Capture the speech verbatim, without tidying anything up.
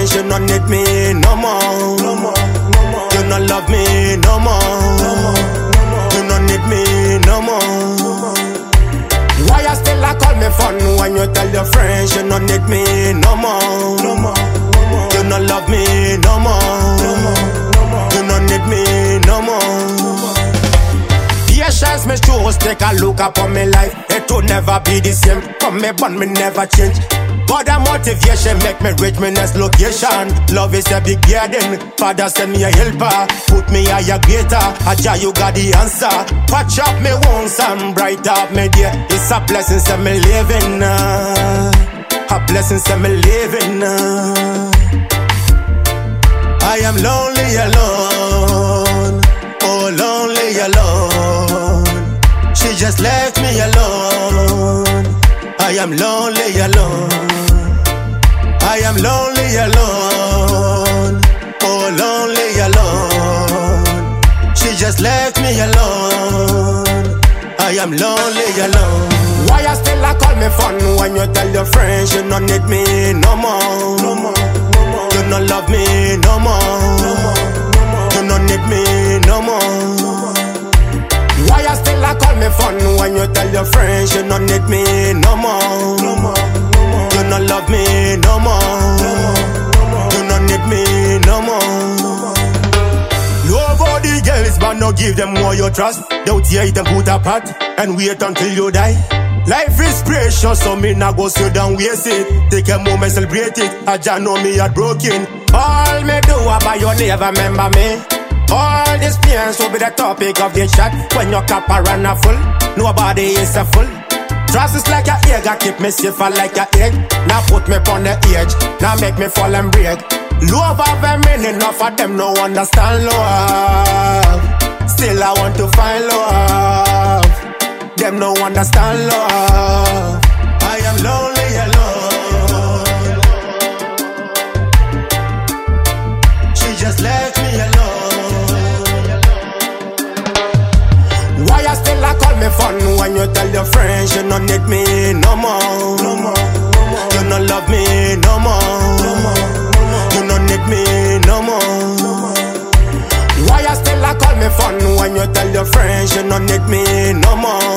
friends, you don't need me no more. No more, no more. You don't love me no more. No more, no more. You don't need me no more. No more. Why you still a call me fun when you tell your friends you don't need me no more? No more, no more. You don't love me no more. No more, no more. You don't need me no more. No more. Patience me choose, take a look upon my life. It will never be the same. Come me but me never change. But the motivation make me reach my next location. Love is a big burden. Father send me a helper. Put me higher greater. Aja you got the answer. Patch up me wounds and bright up me day. It's a blessing say me living now. A blessing say me living now. I am lonely alone. Oh lonely alone. She just left me alone. I am lonely alone. I am lonely alone. Oh lonely alone. She just left me alone. I am lonely alone. Why you still a call me fun when you tell your friends you don't need me no more? No more, no more. You don't love me no more. No more, no more. You don't need me no more. No more. Why you still a call me fun when you tell your friends you don't need me no more? No more, no more. You don't love me no more. No more, no more. You don't need me no more. No more. Love all the girls but no give them more you trust. Don't tear them put apart and wait until you die. Life is precious so me nah go sit down waste it. Take a moment celebrate it. I just know me heartbroken. All me do about you never remember me. All these pains will be the topic of the chat. When your cup are run a full, nobody is a full. Trust is like a egg, I keep me safer like a egg. Now put me on the edge, now make me fall and break. Love have a meaning, enough of them no understand love. Still I want to find love. Them no understand love. I am lonely alone. She just left me alone. Why you still a call me fun when you tell your friends you don't need me no more? No more, no more. You don't love me no more. No more, no more. You don't need me no more. No more. Why you still a call me fun when you tell your friends you don't need me no more?